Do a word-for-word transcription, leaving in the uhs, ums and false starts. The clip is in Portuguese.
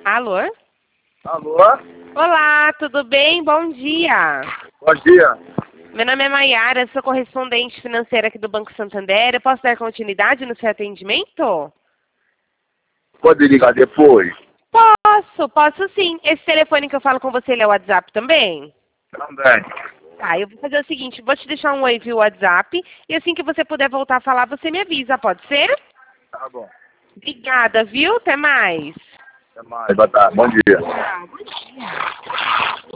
Alô? Alô? Olá, tudo bem? Bom dia. Bom dia. Meu nome é Maiara, sou correspondente financeira aqui do Banco Santander. Eu posso dar continuidade no seu atendimento? Pode ligar depois? Posso, posso sim. Esse telefone que eu falo com você, ele é o WhatsApp também? Também. Tá, eu vou fazer o seguinte, vou te deixar um oi via WhatsApp e assim que você puder voltar a falar, você me avisa, pode ser? Tá bom. Obrigada, viu? Até mais. Até mais. Boa tarde. Bom dia. Tchau, bom dia.